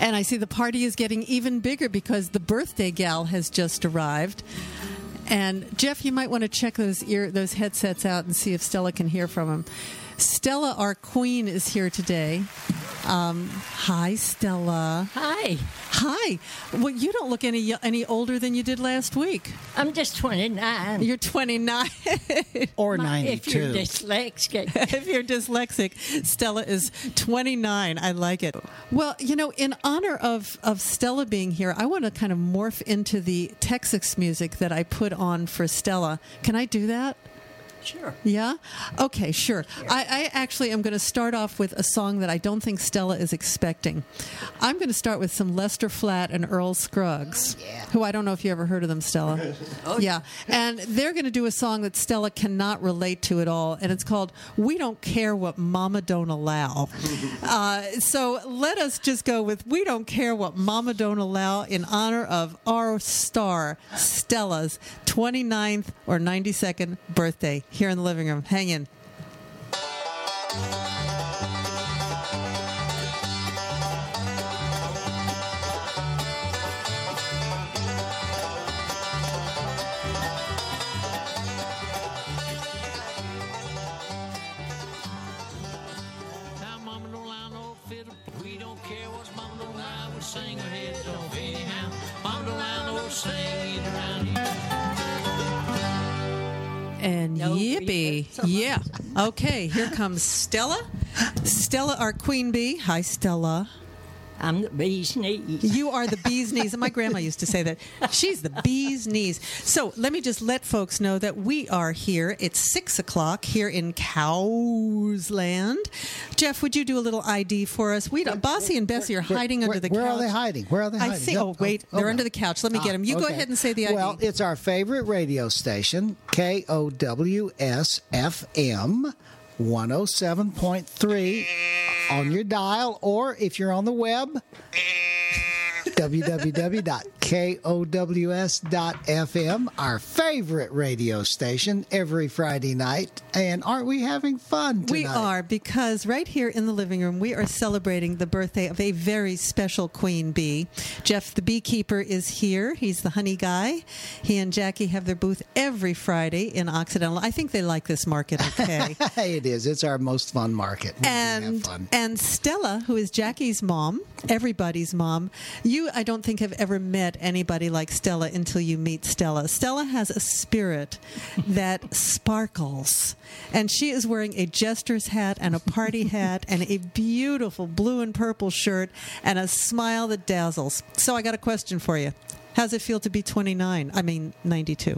And I see the party is getting even bigger because the birthday gal has just arrived. And Jeff, you might want to check those headsets out and see if Stella can hear from them. Stella, our queen, is here today. Hi, Stella. Hi. Hi. Well, you don't look any older than you did last week. I'm just 29. You're 29. Or 92. If you're dyslexic. If you're dyslexic, Stella is 29. I like it. Well, in honor of Stella being here, I want to kind of morph into the Texas music that I put on for Stella. Can I do that? Sure. Yeah? Okay, sure. I actually am going to start off with a song that I don't think Stella is expecting. I'm going to start with some Lester Flatt and Earl Scruggs, who I don't know if you ever heard of them, Stella. Yeah. And they're going to do a song that Stella cannot relate to at all, and it's called We Don't Care What Mama Don't Allow. So let us just go with We Don't Care What Mama Don't Allow in honor of our star, Stella's 29th or 92nd birthday. Here in the living room. Hang in. Mama don't allow no fiddle. We don't care what mama don't allow. We sing our heads off anyhow. Mama don't allow no singing around here. And yippee. Yeah. Okay, here comes Stella. Stella, our queen bee. Hi, Stella. I'm the bee's knees. You are the bee's knees. And my grandma used to say that. She's the bee's knees. So let me just let folks know that we are here. It's 6 o'clock here in Cowsland. Jeff, would you do a little ID for us? Bossy and Bessie are hiding under the couch. Where are they hiding? I see. Oh, wait. They're under the couch. Let me get them. You go ahead and say the ID. Well, it's our favorite radio station, KOWS-FM 107.3 on your dial, or if you're on the web, www.kows.fm, our favorite radio station every Friday night. And aren't we having fun tonight? We are, because right here in the living room, we are celebrating the birthday of a very special queen bee. Jeff, the beekeeper, is here. He's the honey guy. He and Jackie have their booth every Friday in Occidental. I think they like this market, okay? It is. It's our most fun market. And Stella, who is Jackie's mom, everybody's mom, I don't think, have ever met anybody like Stella until you meet Stella. Stella has a spirit that sparkles, and she is wearing a jester's hat and a party hat and a beautiful blue and purple shirt and a smile that dazzles. So I got a question for you. How's it feel to be 92?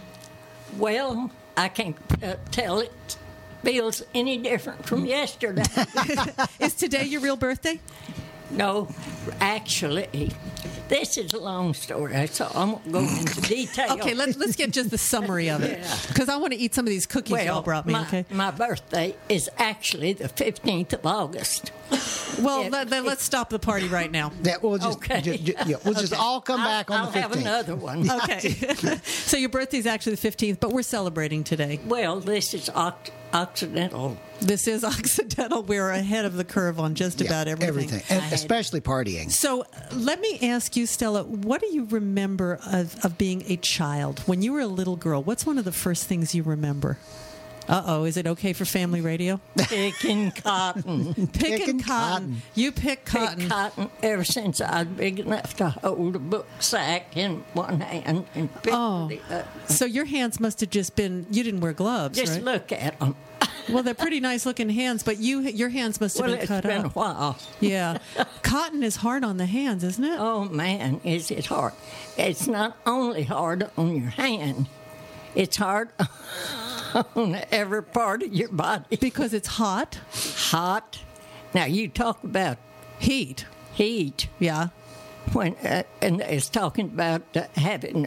Well, I can't tell it feels any different from yesterday. Is today your real birthday? No, actually, this is a long story, so I won't go into detail. Okay, let's get just the summary of it, because I want to eat some of these cookies y'all brought me. Okay, my birthday is actually the 15th of August. Well, let's stop the party right now. Yeah, we'll just all come back on the 15th. I'll have another one. Okay. So your birthday is actually the 15th, but we're celebrating today. Well, this is Occidental. This is Occidental. We're ahead of the curve on just about everything. And especially partying. So let me ask you, Stella, what do you remember of being a child? When you were a little girl, what's one of the first things you remember? Uh-oh, is it okay for family radio? Picking cotton. Picking cotton. You pick cotton. Pick cotton ever since I was big enough to hold a book sack in one hand and pick the other. So your hands must have just been, you didn't wear gloves, just right? Look at them. Well, they're pretty nice-looking hands, but your hands must have been cut up. Well, it's been a while. Yeah. Cotton is hard on the hands, isn't it? Oh, man, is it hard. It's not only hard on your hand. It's hard on every part of your body. Because it's hot? Hot. Now, you talk about heat. Heat. Yeah. When and it's talking about having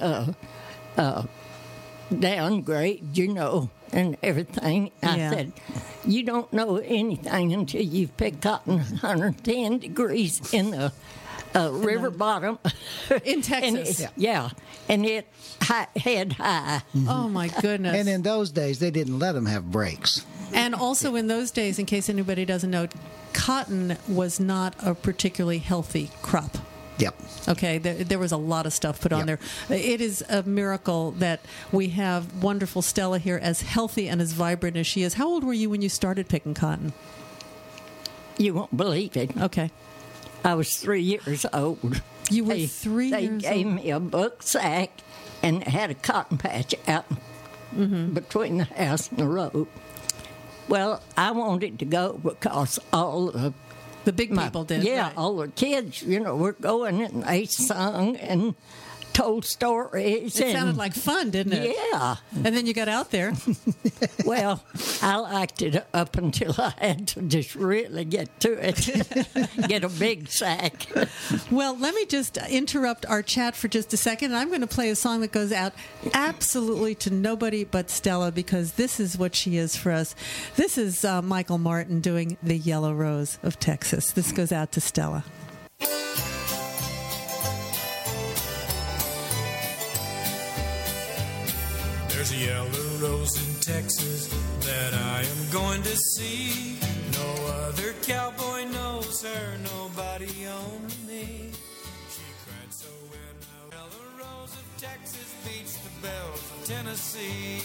downgrade, and everything. I said, you don't know anything until you've picked cotton 110 degrees in the river bottom. In Texas. And it head high. Oh, my goodness. And in those days, they didn't let them have breaks. And also in those days, in case anybody doesn't know, cotton was not a particularly healthy crop. Yep. Okay, there was a lot of stuff put on there. It is a miracle that we have wonderful Stella here, as healthy and as vibrant as she is. How old were you when you started picking cotton? You won't believe it. Okay. I was 3 years old. You were 3 years old? They gave me a book sack and had a cotton patch out between the house and the road. Well, I wanted to go because all the big people did. Yeah, right. all the kids, were going and they sung and told stories. It sounded like fun, didn't it? Yeah. And then you got out there. Well, I liked it up until I had to just really get to it, get a big sack. Well, let me just interrupt our chat for just a second. And I'm going to play a song that goes out absolutely to nobody but Stella, because this is what she is for us. This is Michael Martin doing The Yellow Rose of Texas. This goes out to Stella. There's a yellow rose in Texas that I am going to see. No other cowboy knows her, nobody only me. She cried so when the yellow rose of Texas beats the bells of Tennessee.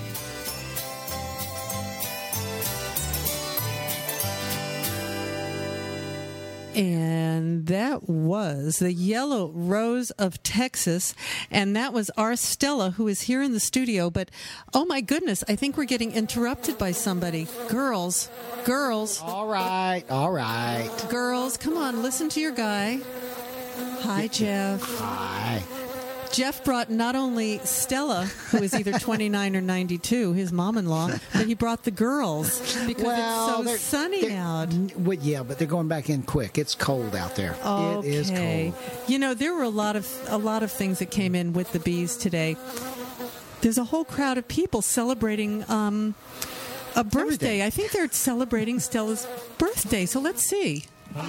And that was The Yellow Rose of Texas. And that was our Stella, who is here in the studio. But, oh my goodness, I think we're getting interrupted by somebody. Girls. All right. Girls, come on, listen to your guy. Hi, Jeff. Hi. Jeff brought not only Stella, who is either 29 or 92, his mom-in-law, but he brought the girls because it's so sunny out. Well, yeah, but they're going back in quick. It's cold out there. Okay. It is cold. There were a lot of things that came in with the bees today. There's a whole crowd of people celebrating a birthday. Everything. I think they're celebrating Stella's birthday. So let's see.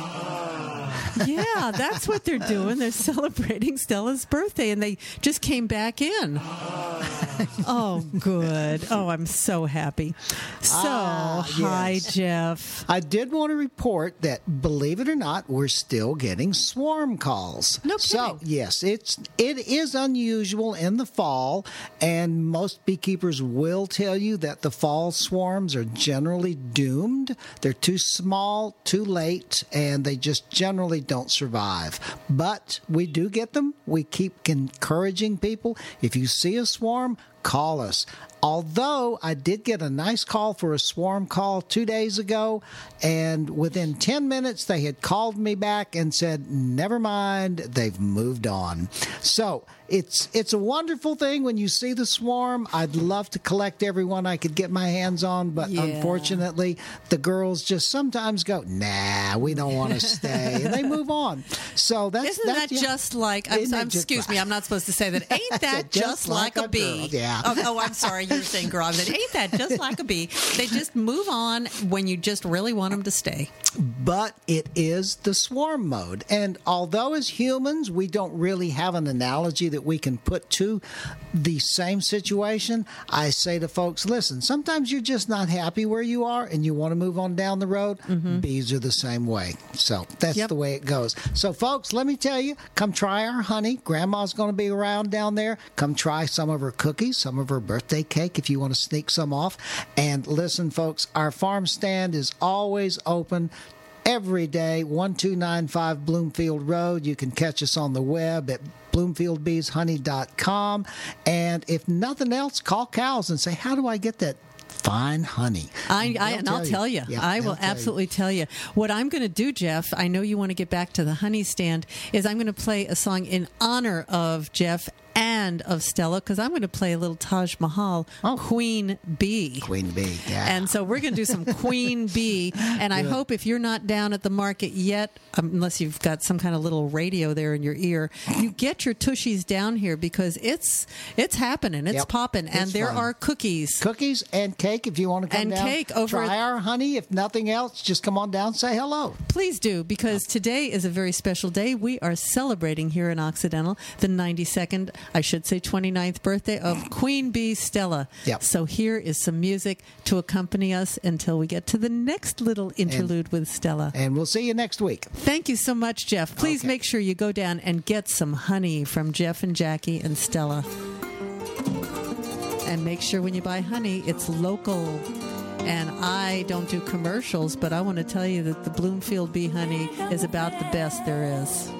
Yeah, that's what they're doing. They're celebrating Stella's birthday, and they just came back in. Oh, good. Oh, I'm so happy. So, hi, yes. Jeff. I did want to report that, believe it or not, we're still getting swarm calls. No So, kidding. yes, it is unusual in the fall, and most beekeepers will tell you that the fall swarms are generally doomed. They're too small, too late, and they just generally don't survive. But we do get them. We keep encouraging people. If you see a swarm, call us. Although I did get a nice call for a swarm call 2 days ago, and within 10 minutes they had called me back and said, never mind, they've moved on. So it's a wonderful thing when you see the swarm. I'd love to collect everyone I could get my hands on, but unfortunately the girls just sometimes go, nah, we don't want to stay, and they move on. So Isn't that just like, excuse me, I'm not supposed to say that. Ain't that just like a bee? girl, yeah. Oh, I'm sorry, you were saying girl. I said, ain't that just like a bee? They just move on when you just really want them to stay. But it is the swarm mode. And although as humans we don't really have an analogy that we can put to the same situation, I say to folks, listen, sometimes you're just not happy where you are and you want to move on down the road. Bees are the same way. So that's the way it goes. So folks, let me tell you, come try our honey. Grandma's going to be around down there. Come try some of her cookies, some of her birthday cake if you want to sneak some off. And listen, folks, our farm stand is always open every day, 1295 Bloomfield Road. You can catch us on the web at bloomfieldbeeshoney.com. And if nothing else, call Cows and say, how do I get that fine honey? I'll tell you. Yeah, I will absolutely tell you. What I'm going to do, Jeff, I know you want to get back to the honey stand, is I'm going to play a song in honor of Jeff and of Stella, because I'm going to play a little Taj Mahal, Queen Bee. Queen Bee, yeah. And so we're going to do some Queen Bee, and I hope if you're not down at the market yet, unless you've got some kind of little radio there in your ear, you get your tushies down here, because it's happening, it's popping, and It's there fun. are cookies. Cookies and cake if you want to come And down. cake over Try our honey. If nothing else, just come on down and say hello. Please do, because today is a very special day. We are celebrating here in Occidental the 92nd, I should say 29th birthday of Queen Bee Stella. Yep. So here is some music to accompany us until we get to the next little interlude with Stella. And we'll see you next week. Thank you so much, Jeff. Please Okay. make sure you go down and get some honey from Jeff and Jackie and Stella. And make sure when you buy honey, it's local. And I don't do commercials, but I want to tell you that the Bloomfield bee honey is about the best there is.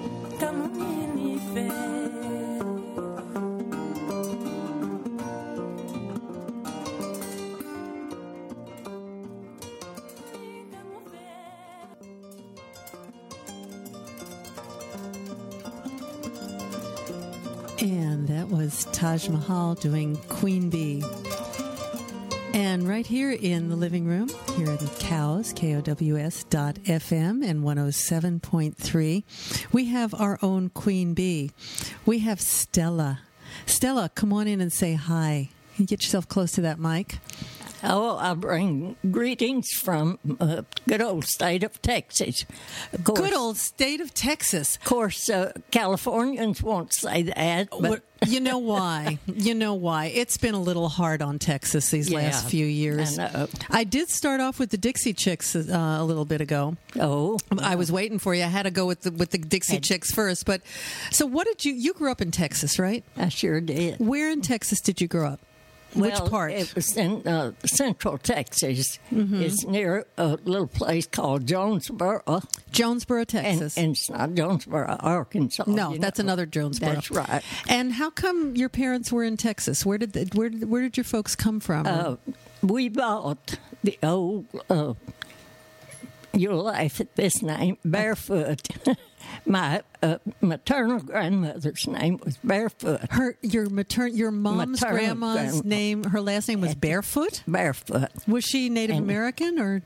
And that was Taj Mahal doing Queen Bee. And right here in the living room, here in KOWS, KOWS.FM and 107.3, we have our own Queen Bee. We have Stella. Stella, come on in and say hi. Can you get yourself close to that mic? Oh, I bring greetings from good old state of Texas. Of course, Good old state of Texas. Of course, Californians won't say that, but You know why? You know why? It's been a little hard on Texas these last few years. I know. I did start off with the Dixie Chicks a little bit ago. Oh, I was waiting for you. I had to go with the Dixie Chicks first. But so, what did you grew up in Texas, right? I sure did. Where in Texas did you grow up? Which Well, part? It was in central Texas. It's near a little place called Jonesboro. Jonesboro, And, Texas. and it's not Jonesboro, Arkansas. no, you that's know. another Jonesboro. That's right. And how come your parents were in Texas? Where did where did your folks come from? We bought the old, you'll laugh at this name, Barefoot. My maternal grandmother's name was Barefoot. your mom's maternal grandma's grandma. name. Her last name was Barefoot. Barefoot. Was she Native American or?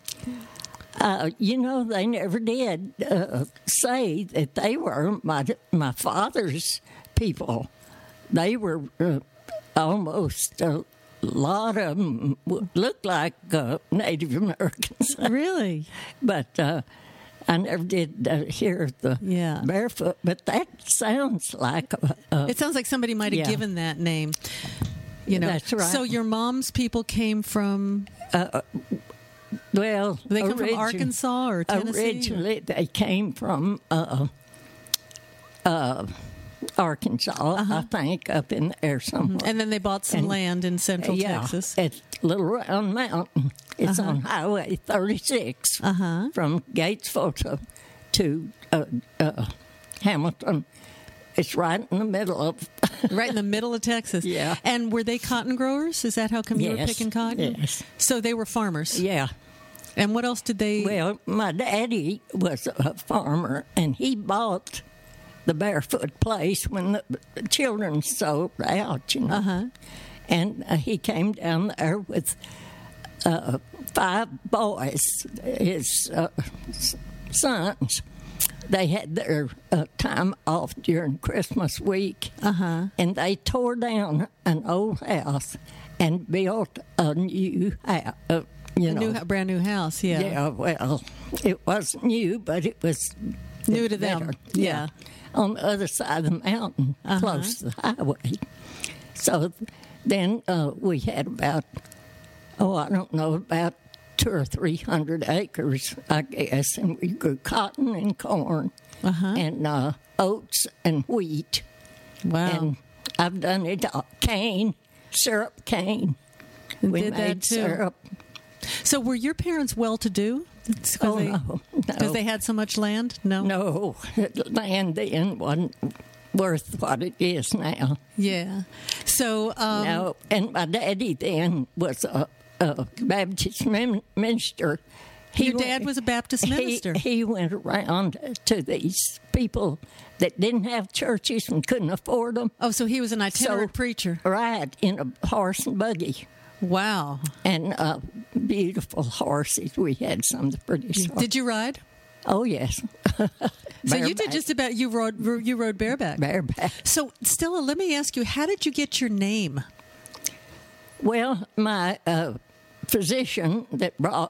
They never did say that they were my father's people. They were almost a lot of them looked like Native Americans. Really? But I never did hear the Barefoot. But that sounds like It sounds like somebody might have given that name. You know, That's right. So your mom's people came from. well, They come from Arkansas or Tennessee. Originally, they came from Arkansas, I think, up in there somewhere. And then they bought some land in Central Texas. It's Little Round Mountain. It's on Highway 36 from Gatesville to Hamilton. It's right in the middle of... Right in the middle of Texas. Yeah. And were they cotton growers? Is that how come you were Yes, picking cotton? yes. So they were farmers. Yeah. And what else did they... Well, my daddy was a farmer, and he bought the Barefoot place when the children sold out, you know. And he came down there with 5 boys, his sons. They had their time off during Christmas week, and they tore down an old house and built a new house. brand new house, yeah. Yeah, well, it wasn't new, but it was New to better. them, yeah. On the other side of the mountain, close to the highway. So then we had about 200 or 300 acres, I guess, and we grew cotton and corn and oats and wheat. Wow. And I've done it all. Syrup cane. We Did that made too. syrup. So were your parents well-to-do? No. Because they had so much land? No? No, land then wasn't worth what it is now. Yeah. So... No, and my daddy then was a Baptist minister. Your dad was a Baptist minister. He went around to these people that didn't have churches and couldn't afford them. Oh, so he was an itinerant preacher. Right, in a horse and buggy. Wow. And beautiful horses. We had some of the prettiest horses. Did you ride? Oh, yes. So you did just about, you rode bareback. Bareback. So, Stella, let me ask you, how did you get your name? Well, my physician that brought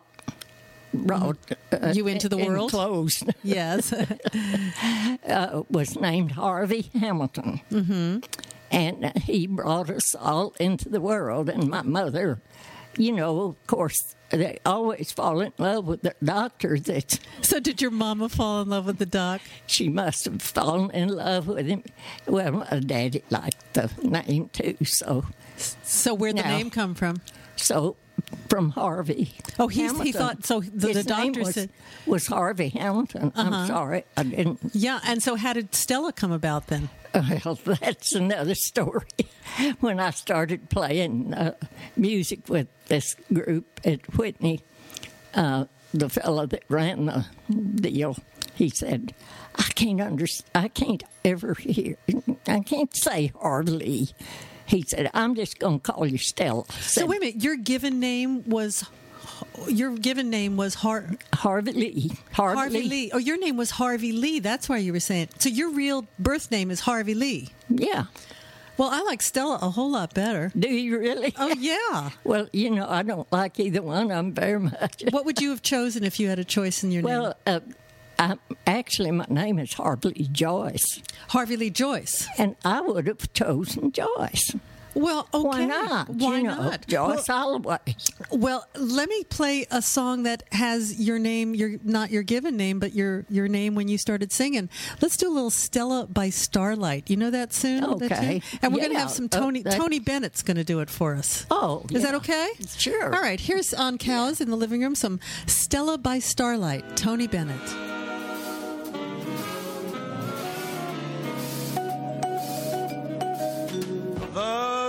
You into the world? enclosed, Yes. was named Harvey Hamilton. And he brought us all into the world. And my mother, of course, they always fall in love with their doctor. So did your mama fall in love with the doc? She must have fallen in love with him. Well, my daddy liked the name, too. So where'd the name come from? So from Harvey. Oh, he thought, so the doctor said... was Harvey Hamilton. I'm sorry, I didn't... Yeah, and so how did Stella come about then? Well, that's another story. When I started playing music with this group at Whitney, the fellow that ran the deal, he said, I can't ever hear, I can't say Harley. He said, I'm just going to call you Stella. So wait a minute, your given name was Harvey Lee. Harvey Lee. Oh, your name was Harvey Lee. That's why you were saying it. So your real birth name is Harvey Lee. Yeah. Well, I like Stella a whole lot better. Do you really? Oh, yeah. Well, I don't like either one of them very much. What would you have chosen if you had a choice in your name? Well, actually, my name is Harvey Lee Joyce. Harvey Lee Joyce. And I would have chosen Joyce. Well, okay. Why not? Why not? Joyce Holloway. Well, let me play a song that has your name, not your given name, but your name when you started singing. Let's do a little Stella by Starlight. You know that tune? Okay. And we're going to have some Tony Bennett's going to do it for us. Oh, Is that okay? Sure. All right. Here's on Cows in the living room, some Stella by Starlight, Tony Bennett. The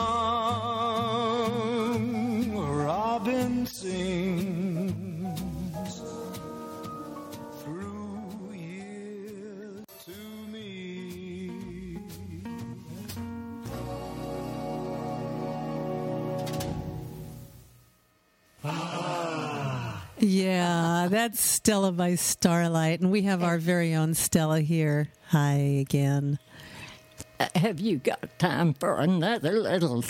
song robin sings through years to me. Yeah, that's Stella by Starlight, and we have our very own Stella here. Hi again. Have you got time for another little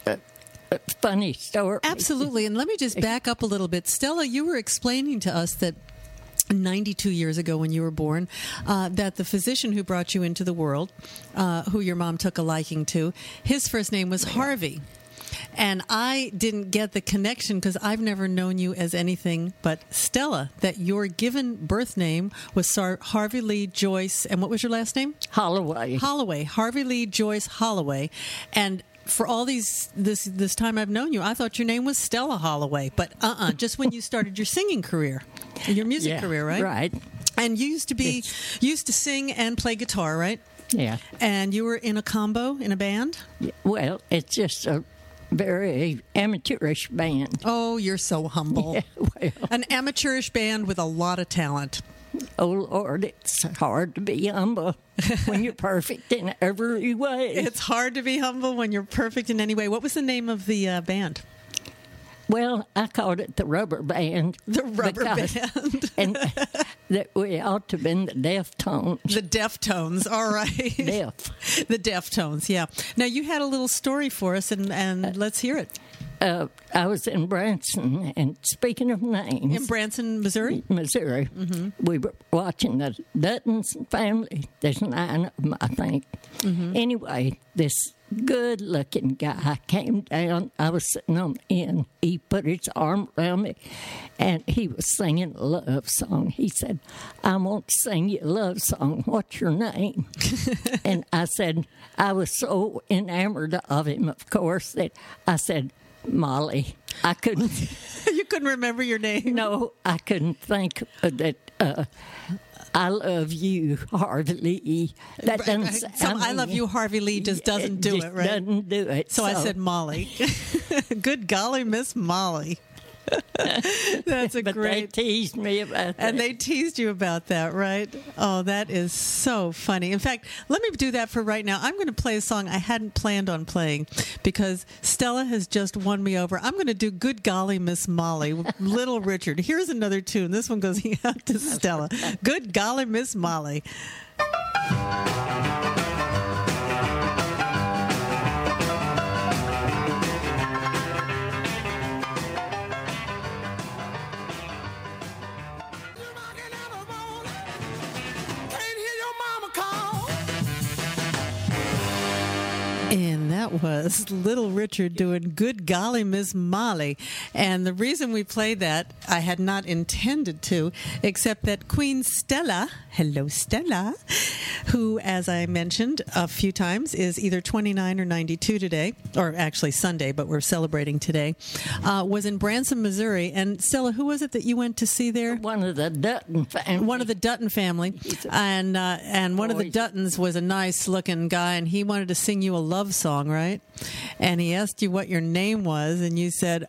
funny story? Absolutely. And let me just back up a little bit. Stella, you were explaining to us that 92 years ago when you were born, that the physician who brought you into the world, who your mom took a liking to, his first name was Harvey. And I didn't get the connection because I've never known you as anything but Stella, that your given birth name was Harvey Lee Joyce. And what was your last name? Holloway. Harvey Lee Joyce Holloway. And for all this time I've known you, I thought your name was Stella Holloway. But just when you started your singing career, your music career, right? Right. And you used to sing and play guitar, right? Yeah. And you were in a combo, in a band? Well, it's just a very amateurish band. Oh, you're so humble. Yeah, well. An amateurish band with a lot of talent. Oh, Lord, it's hard to be humble when you're perfect in every way. It's hard to be humble when you're perfect in any way. What was the name of the band? Well, I called it the Rubber Band. The Rubber Band. And that we ought to have been the Deftones. The Deftones, all right. The Deftones, yeah. Now, you had a little story for us, and let's hear it. I was in Branson, and speaking of names... In Branson, Missouri? Missouri. Mm-hmm. We were watching the Dutton's family. There's 9 of them, I think. Mm-hmm. Anyway, this good-looking guy came down. I was sitting on the end. He put his arm around me, and he was singing a love song. He said, I want to sing you a love song. What's your name? And I said, I was so enamored of him, of course, that I said, Molly. I couldn't. You couldn't remember your name? No, I couldn't think that. I love you, Harvey Lee. That doesn't. I love you, Harvey Lee. Just doesn't do it, right? Doesn't do it. So I said Molly. Good golly, Miss Molly. That's a but great. They teased me about that. And they teased you about that, right? Oh, that is so funny. In fact, let me do that for right now. I'm going to play a song I hadn't planned on playing because Stella has just won me over. I'm going to do Good Golly Miss Molly with Little Richard. Here's another tune. This one goes out to Stella. Good Golly Miss Molly. That was Little Richard doing Good Golly Miss Molly. And the reason we played that, I had not intended to, except that Queen Stella, hello Stella, who, as I mentioned a few times, is either 29 or 92 today, or actually Sunday, but we're celebrating today, was in Branson, Missouri. And Stella, who was it that you went to see there? One of the Dutton family. One of the Dutton family. And one of the Duttons was a nice-looking guy, and he wanted to sing you a love song, right? And he asked you what your name was, and you said,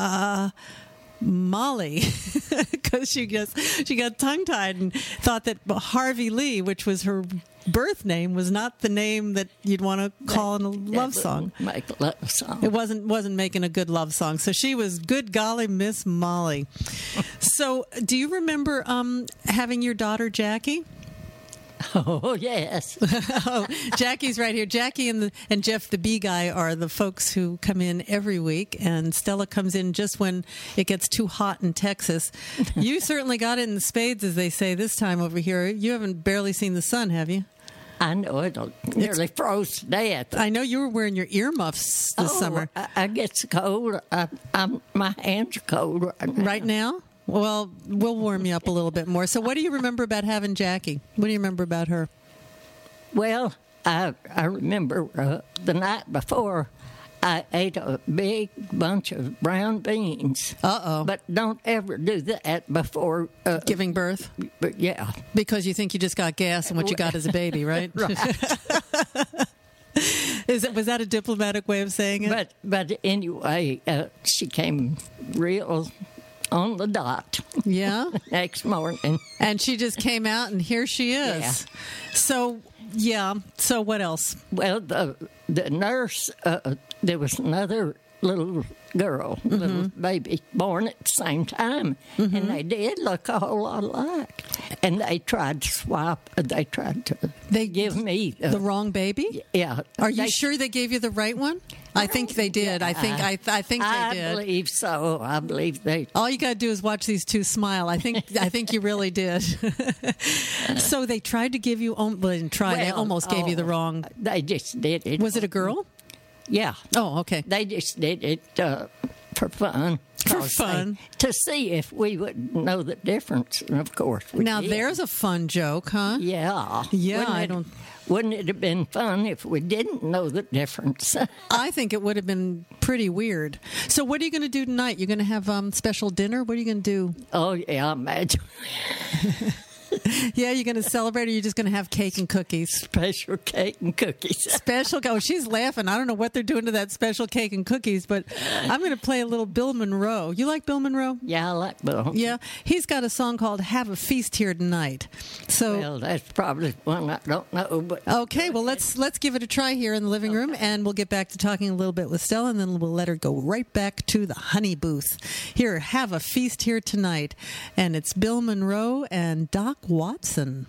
Molly, because she got tongue-tied and thought that Harvey Lee, which was her birth name, was not the name that you'd want to call in a love song. Make a love song. It wasn't making a good love song. So she was Good Golly Miss Molly. So do you remember having your daughter Jackie? Oh, yes. Oh, Jackie's right here. Jackie and Jeff the Bee Guy are the folks who come in every week, and Stella comes in just when it gets too hot in Texas. You certainly got it in spades, as they say this time over here. You haven't barely seen the sun, have you? I know it nearly froze to death. I know you were wearing your earmuffs this summer. I get cold. My hands are cold right now. Right now? Well, we'll warm you up a little bit more. So what do you remember about having Jackie? What do you remember about her? Well, I remember the night before, I ate a big bunch of brown beans. Uh-oh. But don't ever do that before... Giving birth? But yeah. Because you think you just got gas and what you got as a baby, right? Right. Was that a diplomatic way of saying it? But anyway, she came real on the dot. Yeah? Next morning. And she just came out, and here she is. Yeah. So what else? Well, the nurse, there was another little girl, little baby, born at the same time. And they did look a whole lot alike. And they tried to swap, they tried to give me... the wrong baby? Yeah. Are you sure they gave you the right one? I think they did. I think they did. I believe so. I believe they... All you got to do is watch these two smile. I think you really did. So they tried to give you... Well, they didn't try. They almost gave you the wrong... They just did it. Was it a girl? Yeah. Oh, okay. They just did it for fun. For fun. To see if we would know the difference. And of course we Now, did. there's a fun joke, huh? Yeah. Yeah, Wouldn't it have been fun if we didn't know the difference? I think it would have been pretty weird. So what are you going to do tonight? You're going to have special dinner? What are you going to do? Oh, yeah, imagine. Yeah, you're going to celebrate, or you're just going to have cake and cookies? Special cake and cookies. Oh, she's laughing. I don't know what they're doing to that special cake and cookies, but I'm going to play a little Bill Monroe. You like Bill Monroe? Yeah, I like Bill. Yeah, he's got a song called Have a Feast Here Tonight. So, well, that's probably one I don't know. But okay, well, let's give it a try here in the living room, and we'll get back to talking a little bit with Stella, and then we'll let her go right back to the honey booth. Here, Have a Feast Here Tonight, and it's Bill Monroe and Doc Watson.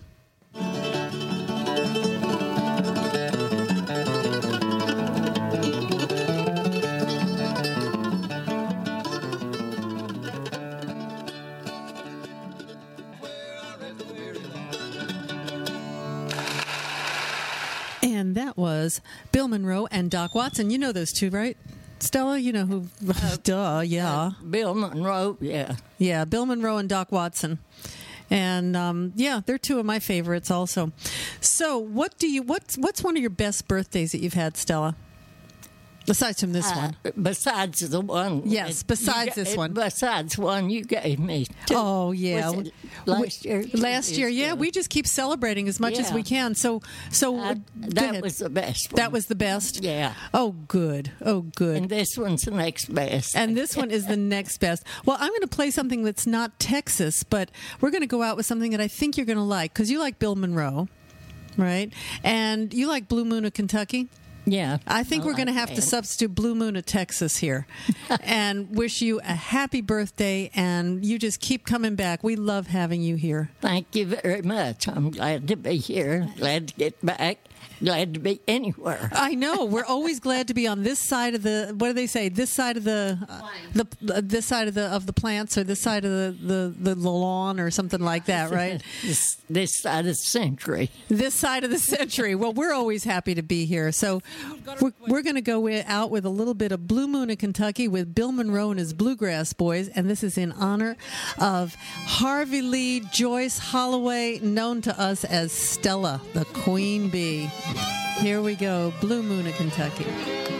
And that was Bill Monroe and Doc Watson. You know those two, right? Stella, you know who? Duh, yeah. Bill Monroe, yeah. Yeah, Bill Monroe and Doc Watson. And yeah, they're two of my favorites also. So what's one of your best birthdays that you've had, Stella? Besides from this one. Besides the one. Yes, besides this one. Besides one you gave me. Oh, yeah. Was it last year? Last year, yeah. We just keep celebrating as much as we can. So that was the best one. That was the best? Yeah. Oh, good. Oh, good. And this one's the next best. And this one is the next best. Well, I'm going to play something that's not Texas, but we're going to go out with something that I think you're going to like, because you like Bill Monroe, right? And you like Blue Moon of Kentucky. Yeah. I think we're going to have to substitute Blue Moon of Texas here and wish you a happy birthday, and you just keep coming back. We love having you here. Thank you very much. I'm glad to be here. Glad to get back. glad to be anywhere. I know. We're always glad to be on this side of the. What do they say? This side of this side of the plants, or this side of the lawn, or something like that, right? This side of the century. This side of the century. Well, we're always happy to be here. So we're going to go out with a little bit of Blue Moon of Kentucky with Bill Monroe and his Bluegrass Boys, and this is in honor of Harvey Lee Joyce Holloway, known to us as Stella, the Queen Bee. Here we go, Blue Moon of Kentucky.